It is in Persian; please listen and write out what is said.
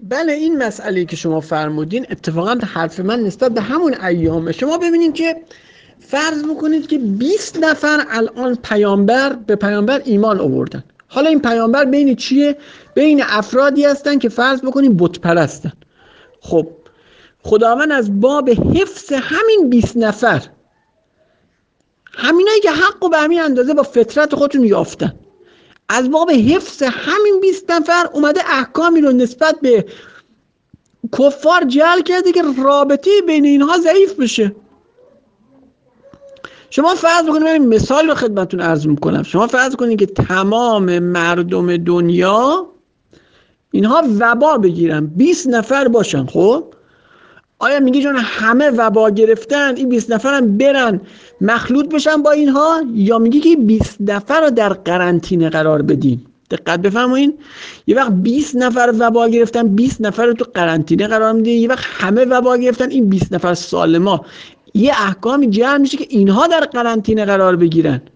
بله، این مسئله که شما فرمودین اتفاقا حرف من نسبت به همون ایامه. شما ببینید که فرض بکنید که 20 نفر الان به پیامبر ایمان آوردن. حالا این پیامبر بین چیه؟ بین افرادی هستن که فرض بکنید بت پرستن. خب خداوند از باب حفظ همین 20 نفر، همینایی که حق و به همین اندازه با فطرت خودشون یافتن، از باب حفظ همین 20 نفر اومده احکامی رو نسبت به کفار جعل کرده که رابطه بین اینها ضعیف بشه. شما فرض بکنید، من مثال رو خدمتتون عرض میکنم. شما فرض کنید که تمام مردم دنیا اینها وبا بگیرن، 20 نفر باشن. خب آیا میگی چون همه وبا گرفتن این 20 نفر هم برن مخلوط بشن با اینها، یا میگی که 20 نفر رو در قرنطینه قرار بدیم؟ دقت بفرمایید، یه وقت 20 نفر وبا گرفتن 20 نفر رو تو قرنطینه قرار میدی، یه وقت همه وبا گرفتن این 20 نفر سالما، یه احکامی جمع میشه که اینها در قرنطینه قرار بگیرن.